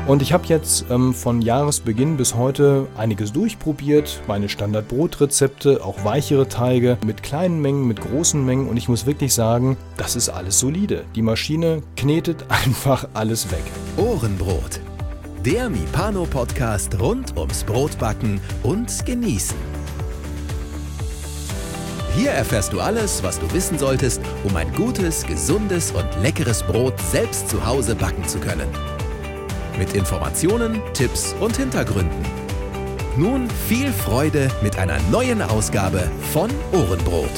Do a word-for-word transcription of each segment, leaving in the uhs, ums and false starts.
Und ich habe jetzt ähm, von Jahresbeginn bis heute einiges durchprobiert, meine Standardbrotrezepte, auch weichere Teige mit kleinen Mengen, mit großen Mengen und ich muss wirklich sagen, das ist alles solide. Die Maschine knetet einfach alles weg. Ohrenbrot, der Mipano-Podcast rund ums Brotbacken und Genießen. Hier erfährst du alles, was du wissen solltest, um ein gutes, gesundes und leckeres Brot selbst zu Hause backen zu können. Mit Informationen, Tipps und Hintergründen. Nun viel Freude mit einer neuen Ausgabe von Ohrenbrot.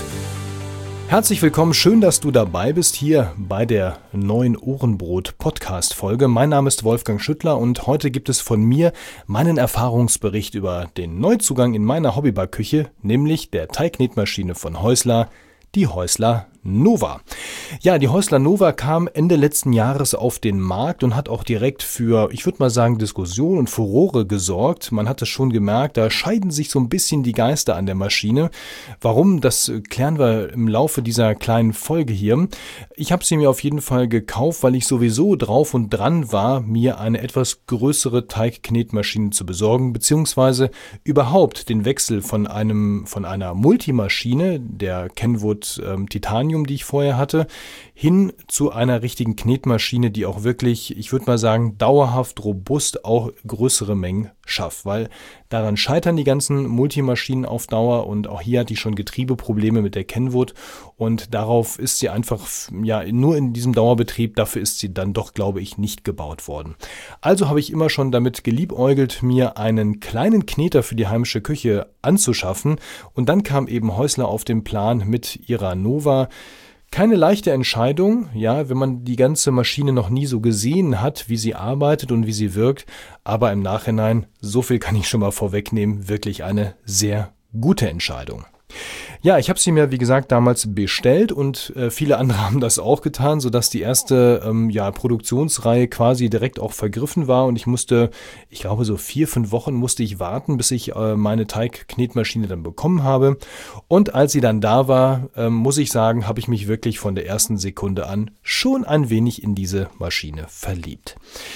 Herzlich willkommen, schön, dass du dabei bist hier bei der neuen Ohrenbrot-Podcast-Folge. Mein Name ist Wolfgang Schüttler und heute gibt es von mir meinen Erfahrungsbericht über den Neuzugang in meiner Hobbybackküche, nämlich der Teigknetmaschine von Häusler, die Häusler Nova. Ja, die Häusler Nova kam Ende letzten Jahres auf den Markt und hat auch direkt für, ich würde mal sagen, Diskussion und Furore gesorgt. Man hat es schon gemerkt, da scheiden sich so ein bisschen die Geister an der Maschine. Warum, das klären wir im Laufe dieser kleinen Folge hier. Ich habe sie mir auf jeden Fall gekauft, weil ich sowieso drauf und dran war, mir eine etwas größere Teigknetmaschine zu besorgen, beziehungsweise überhaupt den Wechsel von einem von einer Multimaschine, der Kenwood ähm, Titanium, die ich vorher hatte, hin zu einer richtigen Knetmaschine, die auch wirklich, ich würde mal sagen, dauerhaft, robust auch größere Mengen schafft, weil daran scheitern die ganzen Multimaschinen auf Dauer und auch hier hat die schon Getriebeprobleme mit der Kenwood und darauf ist sie einfach, ja, nur in diesem Dauerbetrieb, dafür ist sie dann doch, glaube ich, nicht gebaut worden. Also habe ich immer schon damit geliebäugelt, mir einen kleinen Kneter für die heimische Küche anzuschaffen und dann kam eben Häusler auf den Plan mit ihrer Nova. Keine leichte Entscheidung, ja, wenn man die ganze Maschine noch nie so gesehen hat, wie sie arbeitet und wie sie wirkt, aber im Nachhinein, so viel kann ich schon mal vorwegnehmen, wirklich eine sehr gute Entscheidung. Ja, ich habe sie mir, wie gesagt, damals bestellt und äh, viele andere haben das auch getan, sodass die erste ähm, ja, Produktionsreihe quasi direkt auch vergriffen war und ich musste, ich glaube so vier, fünf Wochen musste ich warten, bis ich äh, meine Teigknetmaschine dann bekommen habe und als sie dann da war, äh, muss ich sagen, habe ich mich wirklich von der ersten Sekunde an schon ein wenig in diese Maschine verliebt.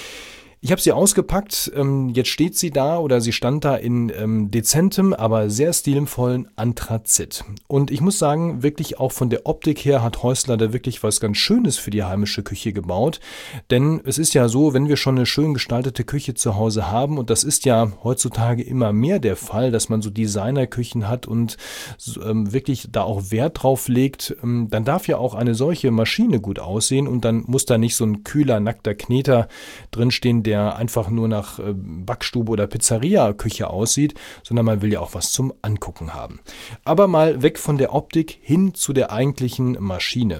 Ich habe sie ausgepackt, jetzt steht sie da oder sie stand da in ähm, dezentem, aber sehr stilvollen Anthrazit. Und ich muss sagen, wirklich auch von der Optik her hat Häusler da wirklich was ganz Schönes für die heimische Küche gebaut. Denn es ist ja so, wenn wir schon eine schön gestaltete Küche zu Hause haben, und das ist ja heutzutage immer mehr der Fall, dass man so Designerküchen hat und ähm, wirklich da auch Wert drauf legt, ähm, dann darf ja auch eine solche Maschine gut aussehen und dann muss da nicht so ein kühler, nackter Kneter drinstehen, der der einfach nur nach Backstube oder Pizzeria-Küche aussieht, sondern man will ja auch was zum Angucken haben. Aber mal weg von der Optik hin zu der eigentlichen Maschine.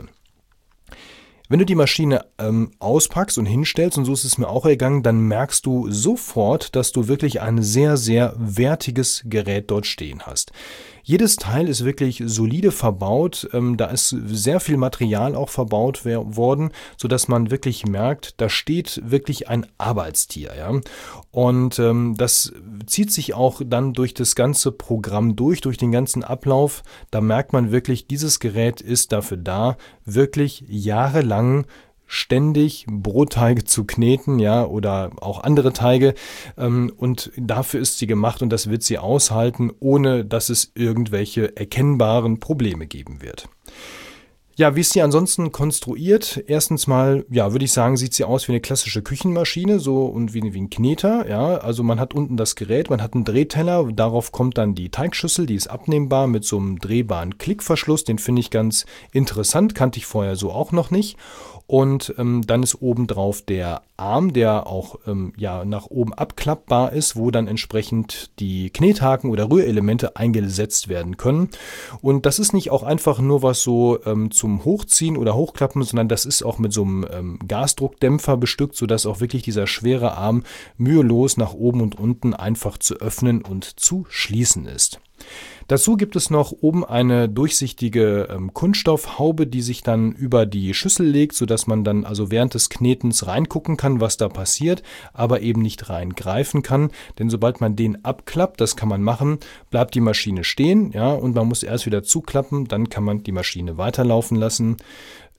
Wenn du die Maschine ähm, auspackst und hinstellst, und so ist es mir auch ergangen, dann merkst du sofort, dass du wirklich ein sehr, sehr wertiges Gerät dort stehen hast. Jedes Teil ist wirklich solide verbaut, ähm, da ist sehr viel Material auch verbaut wer- worden, sodass man wirklich merkt, da steht wirklich ein Arbeitstier. Ja? Und ähm, das zieht sich auch dann durch das ganze Programm durch, durch den ganzen Ablauf. Da merkt man wirklich, dieses Gerät ist dafür da, wirklich jahrelang ständig Brotteige zu kneten, ja, oder auch andere Teige, ähm, und dafür ist sie gemacht und das wird sie aushalten, ohne dass es irgendwelche erkennbaren Probleme geben wird. Ja, wie ist sie ansonsten konstruiert? Erstens mal, ja, würde ich sagen, sieht sie aus wie eine klassische Küchenmaschine, so und wie, wie ein Kneter, ja. Also man hat unten das Gerät, man hat einen Drehteller, darauf kommt dann die Teigschüssel, die ist abnehmbar mit so einem drehbaren Klickverschluss, den finde ich ganz interessant, kannte ich vorher so auch noch nicht. Und ähm, dann ist obendrauf der Arm, der auch ähm, ja, nach oben abklappbar ist, wo dann entsprechend die Knethaken oder Rührelemente eingesetzt werden können. Und das ist nicht auch einfach nur was so ähm, zum Hochziehen oder Hochklappen, sondern das ist auch mit so einem ähm, Gasdruckdämpfer bestückt, sodass auch wirklich dieser schwere Arm mühelos nach oben und unten einfach zu öffnen und zu schließen ist. Dazu gibt es noch oben eine durchsichtige ähm, Kunststoffhaube, die sich dann über die Schüssel legt, sodass man dann also während des Knetens reingucken kann, was da passiert, aber eben nicht reingreifen kann. Denn sobald man den abklappt, das kann man machen, bleibt die Maschine stehen, ja, und man muss erst wieder zuklappen, dann kann man die Maschine weiterlaufen lassen.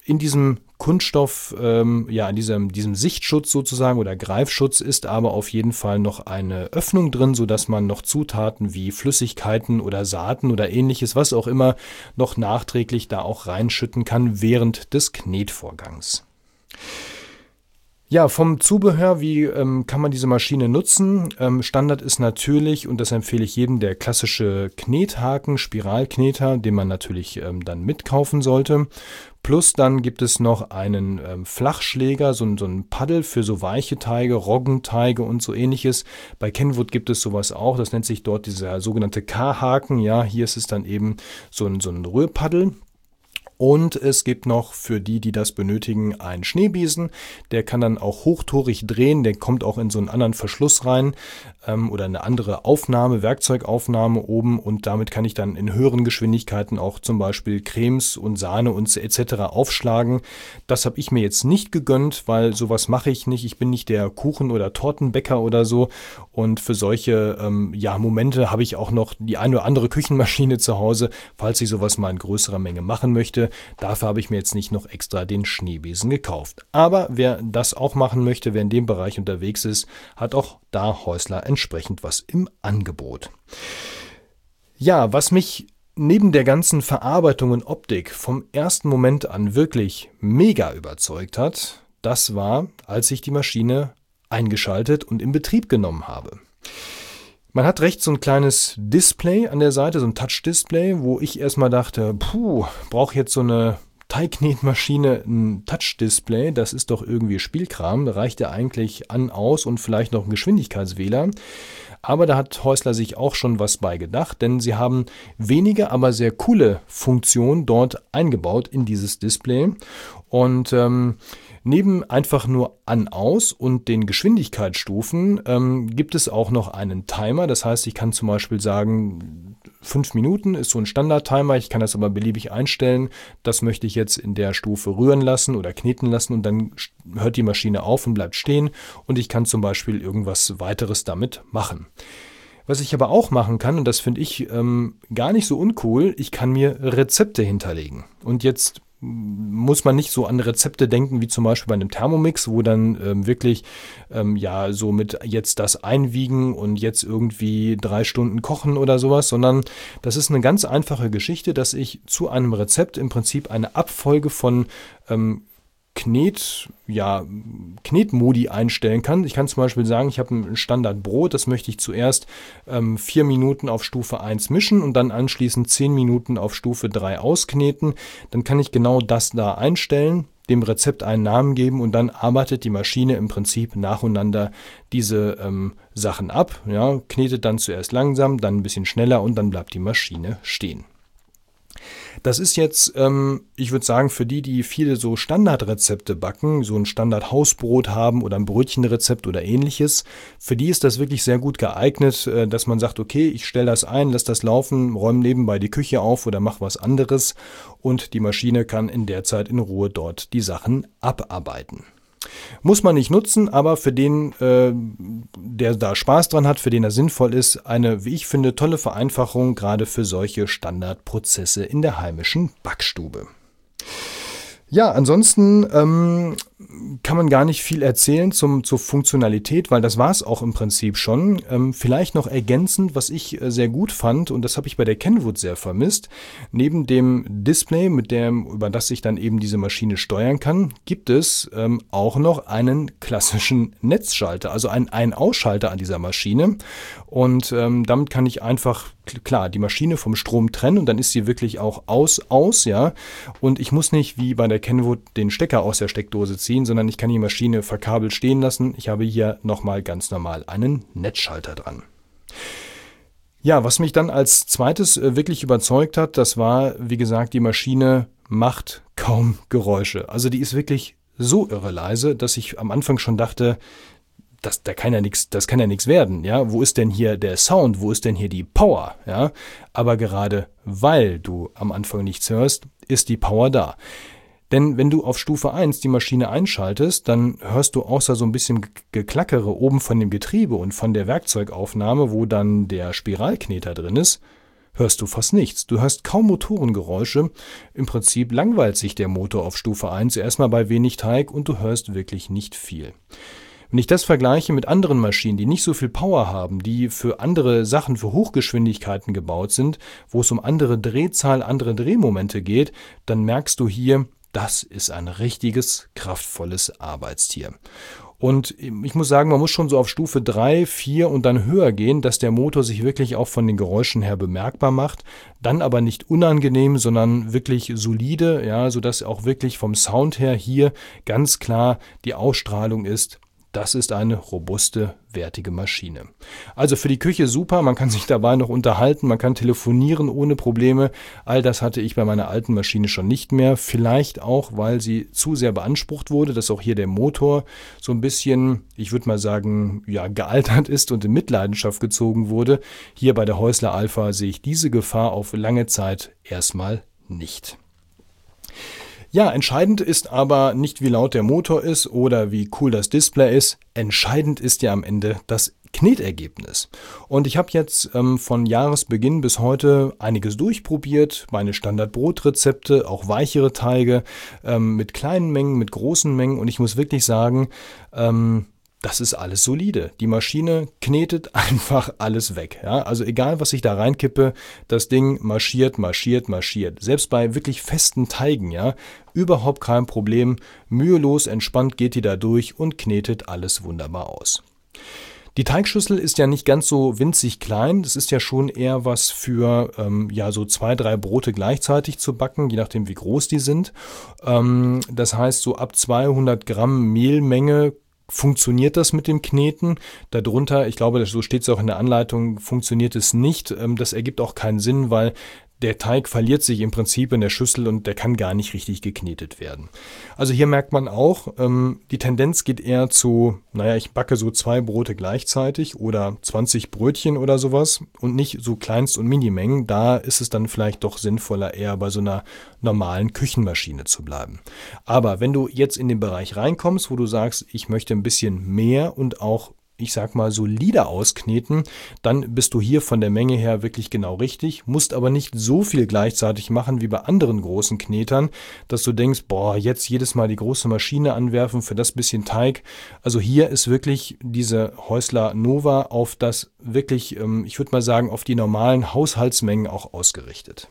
in diesem Kunststoff, ähm, ja, in diesem, diesem Sichtschutz sozusagen oder Greifschutz ist aber auf jeden Fall noch eine Öffnung drin, sodass man noch Zutaten wie Flüssigkeiten oder Saaten oder ähnliches, was auch immer, noch nachträglich da auch reinschütten kann während des Knetvorgangs. Ja, vom Zubehör, wie ähm, kann man diese Maschine nutzen? Ähm, Standard ist natürlich, und das empfehle ich jedem, der klassische Knethaken, Spiralkneter, den man natürlich ähm, dann mitkaufen sollte. Plus dann gibt es noch einen ähm, Flachschläger, so, so ein Paddel für so weiche Teige, Roggenteige und so ähnliches. Bei Kenwood gibt es sowas auch, das nennt sich dort dieser sogenannte K-Haken. Ja, hier ist es dann eben so ein, so ein Rührpaddel. Und es gibt noch für die, die das benötigen, einen Schneebesen. Der kann dann auch hochtorig drehen. Der kommt auch in so einen anderen Verschluss rein ähm, oder eine andere Aufnahme, Werkzeugaufnahme oben. Und damit kann ich dann in höheren Geschwindigkeiten auch zum Beispiel Cremes und Sahne und et cetera aufschlagen. Das habe ich mir jetzt nicht gegönnt, weil sowas mache ich nicht. Ich bin nicht der Kuchen- oder Tortenbäcker oder so. Und für solche ähm, ja, Momente habe ich auch noch die eine oder andere Küchenmaschine zu Hause, falls ich sowas mal in größerer Menge machen möchte. Dafür habe ich mir jetzt nicht noch extra den Schneebesen gekauft. Aber wer das auch machen möchte, wer in dem Bereich unterwegs ist, hat auch da Häusler entsprechend was im Angebot. Ja, was mich neben der ganzen Verarbeitung und Optik vom ersten Moment an wirklich mega überzeugt hat, das war, als ich die Maschine eingeschaltet und in Betrieb genommen habe. Man hat rechts so ein kleines Display an der Seite, so ein Touch-Display, wo ich erstmal dachte, puh, brauche jetzt so eine Teigknetmaschine ein Touch-Display, das ist doch irgendwie Spielkram, da reicht ja eigentlich an, aus und vielleicht noch ein Geschwindigkeitswähler. Aber da hat Häusler sich auch schon was bei gedacht, denn sie haben wenige, aber sehr coole Funktionen dort eingebaut in dieses Display. Und ähm, neben einfach nur an, aus und den Geschwindigkeitsstufen ähm, gibt es auch noch einen Timer. Das heißt, ich kann zum Beispiel sagen, fünf Minuten ist so ein Standard-Timer. Ich kann das aber beliebig einstellen. Das möchte ich jetzt in der Stufe rühren lassen oder kneten lassen und dann hört die Maschine auf und bleibt stehen. Und ich kann zum Beispiel irgendwas weiteres damit machen. Was ich aber auch machen kann, und das finde ich ähm, gar nicht so uncool, ich kann mir Rezepte hinterlegen. Und jetzt muss man nicht so an Rezepte denken, wie zum Beispiel bei einem Thermomix, wo dann ähm, wirklich ähm, ja so mit jetzt das einwiegen und jetzt irgendwie drei Stunden kochen oder sowas, sondern das ist eine ganz einfache Geschichte, dass ich zu einem Rezept im Prinzip eine Abfolge von ähm, Knet, ja, Knetmodi einstellen kann. Ich kann zum Beispiel sagen, ich habe ein Standardbrot, das möchte ich zuerst ähm, vier Minuten auf Stufe eins mischen und dann anschließend zehn Minuten auf Stufe drei auskneten. Dann kann ich genau das da einstellen, dem Rezept einen Namen geben und dann arbeitet die Maschine im Prinzip nacheinander diese ähm, Sachen ab. Ja, knetet dann zuerst langsam, dann ein bisschen schneller und dann bleibt die Maschine stehen. Das ist jetzt, ähm, ich würde sagen, für die, die viele so Standardrezepte backen, so ein Standard-Hausbrot haben oder ein Brötchenrezept oder ähnliches, für die ist das wirklich sehr gut geeignet, äh, dass man sagt, okay, ich stelle das ein, lasse das laufen, räume nebenbei die Küche auf oder mache was anderes und die Maschine kann in der Zeit in Ruhe dort die Sachen abarbeiten. Muss man nicht nutzen, aber für den, äh, der da Spaß dran hat, für den er sinnvoll ist, eine, wie ich finde, tolle Vereinfachung, gerade für solche Standardprozesse in der heimischen Backstube. Ja, ansonsten ähm, kann man gar nicht viel erzählen zum, zur Funktionalität, weil das war es auch im Prinzip schon. Ähm, vielleicht noch ergänzend, was ich äh, sehr gut fand, und das habe ich bei der Kenwood sehr vermisst, neben dem Display, mit dem, über das ich dann eben diese Maschine steuern kann, gibt es ähm, auch noch einen klassischen Netzschalter, also einen Ein-Ausschalter an dieser Maschine. Und ähm, damit kann ich einfach, klar, die Maschine vom Strom trennen und dann ist sie wirklich auch aus, aus, ja. Und ich muss nicht wie bei der Kenwood den Stecker aus der Steckdose ziehen, sondern ich kann die Maschine verkabelt stehen lassen. Ich habe hier nochmal ganz normal einen Netzschalter dran. Ja, was mich dann als zweites äh, wirklich überzeugt hat, das war, wie gesagt, die Maschine macht kaum Geräusche. Also die ist wirklich so irre leise, dass ich am Anfang schon dachte, Das, da kann ja nichts, das kann ja nichts werden, ja. Wo ist denn hier der Sound? Wo ist denn hier die Power? Ja. Aber gerade weil du am Anfang nichts hörst, ist die Power da. Denn wenn du auf Stufe eins die Maschine einschaltest, dann hörst du außer so ein bisschen Geklackere oben von dem Getriebe und von der Werkzeugaufnahme, wo dann der Spiralkneter drin ist, hörst du fast nichts. Du hörst kaum Motorengeräusche. Im Prinzip langweilt sich der Motor auf Stufe eins erstmal bei wenig Teig und du hörst wirklich nicht viel. Wenn ich das vergleiche mit anderen Maschinen, die nicht so viel Power haben, die für andere Sachen, für Hochgeschwindigkeiten gebaut sind, wo es um andere Drehzahl, andere Drehmomente geht, dann merkst du hier, das ist ein richtiges, kraftvolles Arbeitstier. Und ich muss sagen, man muss schon so auf Stufe drei, vier und dann höher gehen, dass der Motor sich wirklich auch von den Geräuschen her bemerkbar macht. Dann aber nicht unangenehm, sondern wirklich solide, ja, sodass auch wirklich vom Sound her hier ganz klar die Ausstrahlung ist. Das ist eine robuste, wertige Maschine. Also für die Küche super, man kann sich dabei noch unterhalten, man kann telefonieren ohne Probleme. All das hatte ich bei meiner alten Maschine schon nicht mehr. Vielleicht auch, weil sie zu sehr beansprucht wurde, dass auch hier der Motor so ein bisschen, ich würde mal sagen, ja, gealtert ist und in Mitleidenschaft gezogen wurde. Hier bei der Häusler Alpha sehe ich diese Gefahr auf lange Zeit erstmal nicht. Ja, entscheidend ist aber nicht, wie laut der Motor ist oder wie cool das Display ist. Entscheidend ist ja am Ende das Knetergebnis. Und ich habe jetzt ähm, von Jahresbeginn bis heute einiges durchprobiert. Meine Standardbrotrezepte, auch weichere Teige ähm, mit kleinen Mengen, mit großen Mengen. Und ich muss wirklich sagen, ähm, das ist alles solide. Die Maschine knetet einfach alles weg. Ja? Also egal, was ich da reinkippe, das Ding marschiert, marschiert, marschiert. Selbst bei wirklich festen Teigen, ja, überhaupt kein Problem. Mühelos, entspannt geht die da durch und knetet alles wunderbar aus. Die Teigschüssel ist ja nicht ganz so winzig klein. Das ist ja schon eher was für ähm, ja so zwei, drei Brote gleichzeitig zu backen, je nachdem wie groß die sind. Ähm, das heißt, so ab zweihundert Gramm Mehlmenge funktioniert das mit dem Kneten. Darunter, ich glaube, so steht es auch in der Anleitung, funktioniert es nicht. Das ergibt auch keinen Sinn, weil der Teig verliert sich im Prinzip in der Schüssel und der kann gar nicht richtig geknetet werden. Also hier merkt man auch, ähm, die Tendenz geht eher zu, naja, ich backe so zwei Brote gleichzeitig oder zwanzig Brötchen oder sowas und nicht so Kleinst- und Minimengen. Da ist es dann vielleicht doch sinnvoller, eher bei so einer normalen Küchenmaschine zu bleiben. Aber wenn du jetzt in den Bereich reinkommst, wo du sagst, ich möchte ein bisschen mehr und auch ich sag mal, solider auskneten, dann bist du hier von der Menge her wirklich genau richtig, musst aber nicht so viel gleichzeitig machen wie bei anderen großen Knetern, dass du denkst, boah, jetzt jedes Mal die große Maschine anwerfen für das bisschen Teig. Also hier ist wirklich diese Häusler Nova auf das wirklich, ich würde mal sagen, auf die normalen Haushaltsmengen auch ausgerichtet.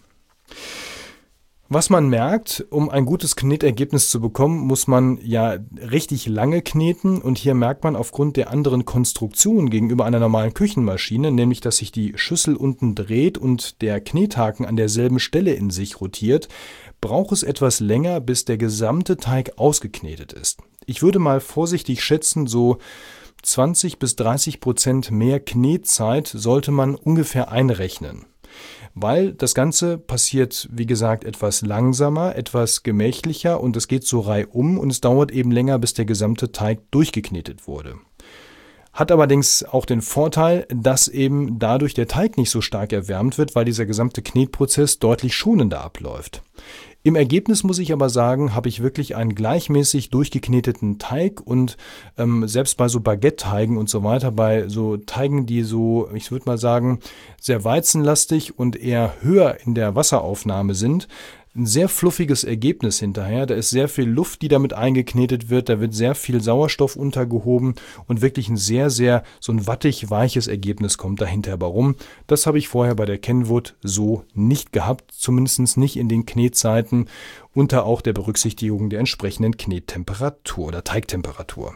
Was man merkt, um ein gutes Knetergebnis zu bekommen, muss man ja richtig lange kneten und hier merkt man aufgrund der anderen Konstruktion gegenüber einer normalen Küchenmaschine, nämlich dass sich die Schüssel unten dreht und der Knethaken an derselben Stelle in sich rotiert, braucht es etwas länger, bis der gesamte Teig ausgeknetet ist. Ich würde mal vorsichtig schätzen, so zwanzig bis dreißig Prozent mehr Knetzeit sollte man ungefähr einrechnen. Weil das Ganze passiert, wie gesagt, etwas langsamer, etwas gemächlicher und es geht so reihum und es dauert eben länger, bis der gesamte Teig durchgeknetet wurde. Hat allerdings auch den Vorteil, dass eben dadurch der Teig nicht so stark erwärmt wird, weil dieser gesamte Knetprozess deutlich schonender abläuft. Im Ergebnis muss ich aber sagen, habe ich wirklich einen gleichmäßig durchgekneteten Teig und ähm, selbst bei so Baguette-Teigen und so weiter, bei so Teigen, die so, ich würde mal sagen, sehr weizenlastig und eher höher in der Wasseraufnahme sind, ein sehr fluffiges Ergebnis hinterher. Da ist sehr viel Luft, die damit eingeknetet wird. Da wird sehr viel Sauerstoff untergehoben und wirklich ein sehr, sehr so ein wattig weiches Ergebnis kommt dahinter. Warum? Das habe ich vorher bei der Kenwood so nicht gehabt, zumindest nicht in den Knetzeiten unter auch der Berücksichtigung der entsprechenden Knettemperatur oder Teigtemperatur.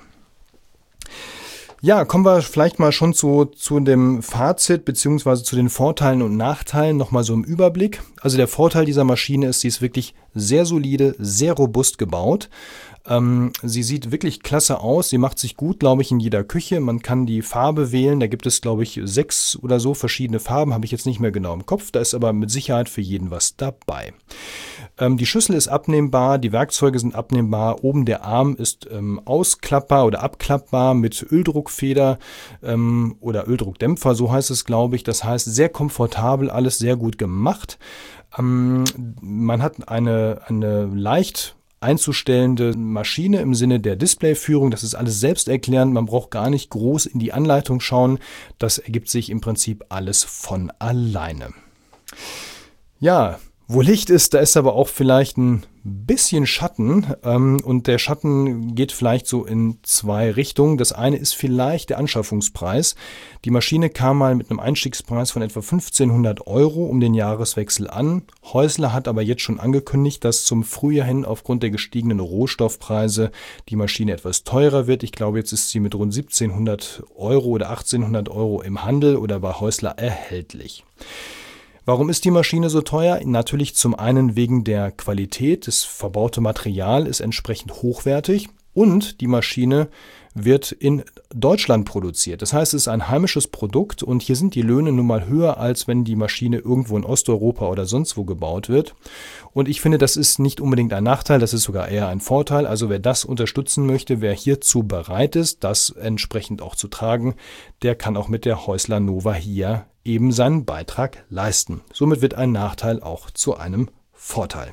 Ja, kommen wir vielleicht mal schon zu, zu dem Fazit beziehungsweise zu den Vorteilen und Nachteilen nochmal so im Überblick. Also der Vorteil dieser Maschine ist, sie ist wirklich sehr solide, sehr robust gebaut. Ähm, sie sieht wirklich klasse aus. Sie macht sich gut, glaube ich, in jeder Küche. Man kann die Farbe wählen. Da gibt es, glaube ich, sechs oder so verschiedene Farben. Habe ich jetzt nicht mehr genau im Kopf. Da ist aber mit Sicherheit für jeden was dabei. Ähm, die Schüssel ist abnehmbar. Die Werkzeuge sind abnehmbar. Oben der Arm ist ähm, ausklappbar oder abklappbar mit Öldruckfeder ähm, oder Öldruckdämpfer. So heißt es, glaube ich. Das heißt, sehr komfortabel, alles sehr gut gemacht. Ähm, man hat eine, eine leicht einzustellende Maschine im Sinne der Displayführung. Das ist alles selbsterklärend. Man braucht gar nicht groß in die Anleitung schauen. Das ergibt sich im Prinzip alles von alleine. Ja, wo Licht ist, da ist aber auch vielleicht ein bisschen Schatten ähm, und der Schatten geht vielleicht so in zwei Richtungen. Das eine ist vielleicht der Anschaffungspreis. Die Maschine kam mal mit einem Einstiegspreis von etwa fünfzehnhundert Euro um den Jahreswechsel an. Häusler hat aber jetzt schon angekündigt, dass zum Frühjahr hin aufgrund der gestiegenen Rohstoffpreise die Maschine etwas teurer wird. Ich glaube, jetzt ist sie mit rund siebzehnhundert Euro oder achtzehnhundert Euro im Handel oder bei Häusler erhältlich. Warum ist die Maschine so teuer? Natürlich zum einen wegen der Qualität. Das verbaute Material ist entsprechend hochwertig und die Maschine wird in Deutschland produziert. Das heißt, es ist ein heimisches Produkt und hier sind die Löhne nun mal höher, als wenn die Maschine irgendwo in Osteuropa oder sonst wo gebaut wird. Und ich finde, das ist nicht unbedingt ein Nachteil, das ist sogar eher ein Vorteil. Also wer das unterstützen möchte, wer hierzu bereit ist, das entsprechend auch zu tragen, der kann auch mit der Häusler Nova hier eben seinen Beitrag leisten. Somit wird ein Nachteil auch zu einem Vorteil.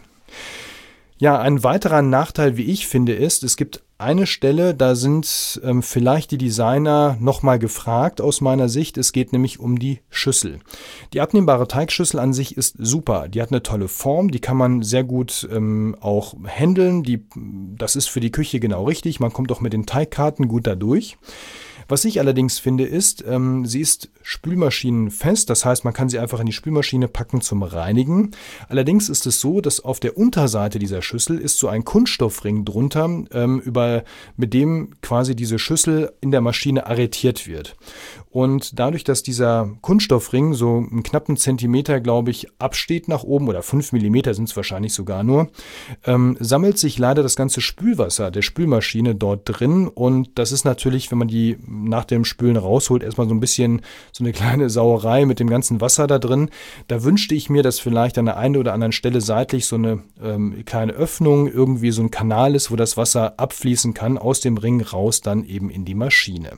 Ja, ein weiterer Nachteil, wie ich finde, ist, es gibt eine Stelle, da sind ähm, vielleicht die Designer nochmal gefragt aus meiner Sicht. Es geht nämlich um die Schüssel. Die abnehmbare Teigschüssel an sich ist super. Die hat eine tolle Form, die kann man sehr gut ähm, auch handeln. Die, das ist für die Küche genau richtig. Man kommt auch mit den Teigkarten gut da durch. Was ich allerdings finde ist, ähm, sie ist spülmaschinenfest, das heißt, man kann sie einfach in die Spülmaschine packen zum Reinigen. Allerdings ist es so, dass auf der Unterseite dieser Schüssel ist so ein Kunststoffring drunter, ähm, über, mit dem quasi diese Schüssel in der Maschine arretiert wird. Und dadurch, dass dieser Kunststoffring so einen knappen Zentimeter, glaube ich, absteht nach oben, oder fünf Millimeter sind es wahrscheinlich sogar nur, ähm, sammelt sich leider das ganze Spülwasser der Spülmaschine dort drin. Und das ist natürlich, wenn man die nach dem Spülen rausholt, erstmal so ein bisschen so eine kleine Sauerei mit dem ganzen Wasser da drin. Da wünschte ich mir, dass vielleicht an der einen oder anderen Stelle seitlich so eine ähm, kleine Öffnung, irgendwie so ein Kanal ist, wo das Wasser abfließen kann, aus dem Ring raus dann eben in die Maschine.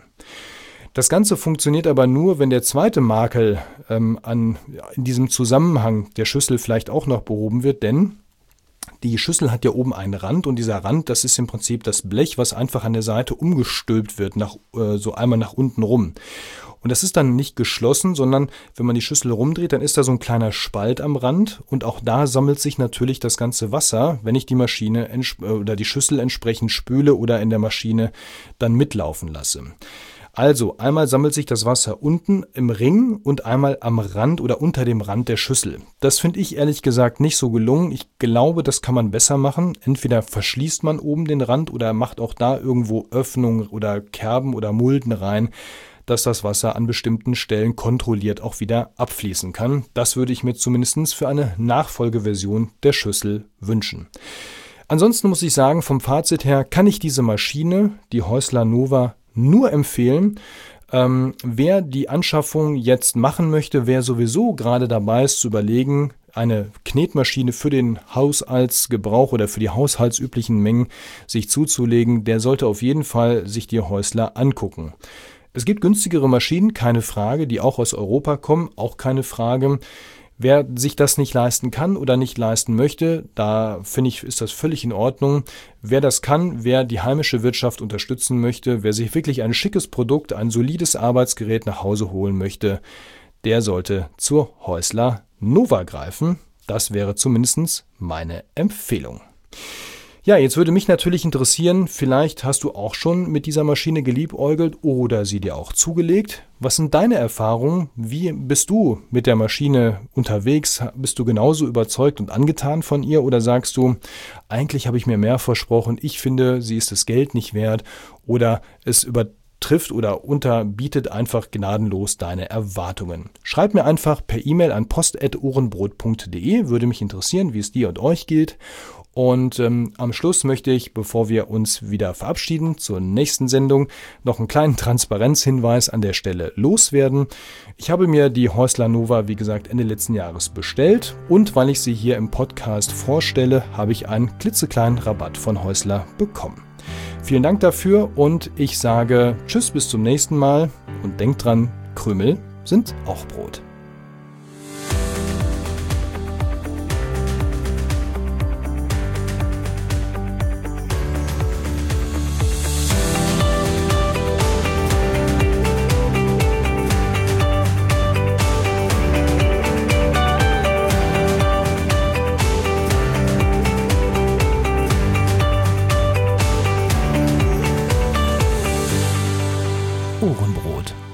Das Ganze funktioniert aber nur, wenn der zweite Makel ähm, an, in diesem Zusammenhang der Schüssel vielleicht auch noch behoben wird, denn die Schüssel hat ja oben einen Rand und dieser Rand, das ist im Prinzip das Blech, was einfach an der Seite umgestülpt wird, nach, äh, so einmal nach unten rum. Und das ist dann nicht geschlossen, sondern wenn man die Schüssel rumdreht, dann ist da so ein kleiner Spalt am Rand und auch da sammelt sich natürlich das ganze Wasser, wenn ich die Maschine oder die Schüssel entsprechend spüle oder in der Maschine dann mitlaufen lasse. Also einmal sammelt sich das Wasser unten im Ring und einmal am Rand oder unter dem Rand der Schüssel. Das finde ich ehrlich gesagt nicht so gelungen. Ich glaube, das kann man besser machen. Entweder verschließt man oben den Rand oder macht auch da irgendwo Öffnungen oder Kerben oder Mulden rein, dass das Wasser an bestimmten Stellen kontrolliert auch wieder abfließen kann. Das würde ich mir zumindest für eine Nachfolgeversion der Schüssel wünschen. Ansonsten muss ich sagen, vom Fazit her kann ich diese Maschine, die Häusler Nova, nur empfehlen. Ähm, wer die Anschaffung jetzt machen möchte, wer sowieso gerade dabei ist zu überlegen, eine Knetmaschine für den Haushaltsgebrauch oder für die haushaltsüblichen Mengen sich zuzulegen, der sollte auf jeden Fall sich die Häusler angucken. Es gibt günstigere Maschinen, keine Frage, die auch aus Europa kommen, auch keine Frage. Wer sich das nicht leisten kann oder nicht leisten möchte, da finde ich, ist das völlig in Ordnung. Wer das kann, wer die heimische Wirtschaft unterstützen möchte, wer sich wirklich ein schickes Produkt, ein solides Arbeitsgerät nach Hause holen möchte, der sollte zur Häusler Nova greifen. Das wäre zumindest meine Empfehlung. Ja, jetzt würde mich natürlich interessieren, vielleicht hast du auch schon mit dieser Maschine geliebäugelt oder sie dir auch zugelegt. Was sind deine Erfahrungen? Wie bist du mit der Maschine unterwegs? Bist du genauso überzeugt und angetan von ihr oder sagst du, eigentlich habe ich mir mehr versprochen, ich finde, sie ist das Geld nicht wert oder es übertrifft oder unterbietet einfach gnadenlos deine Erwartungen? Schreib mir einfach per E-Mail an post at ohrenbrot punkt de, würde mich interessieren, wie es dir und euch geht. Und ähm, am Schluss möchte ich, bevor wir uns wieder verabschieden zur nächsten Sendung, noch einen kleinen Transparenzhinweis an der Stelle loswerden. Ich habe mir die Häusler Nova, wie gesagt, Ende letzten Jahres bestellt und weil ich sie hier im Podcast vorstelle, habe ich einen klitzekleinen Rabatt von Häusler bekommen. Vielen Dank dafür und ich sage Tschüss, bis zum nächsten Mal und denkt dran, Krümel sind auch Brot. Ohrenbrot.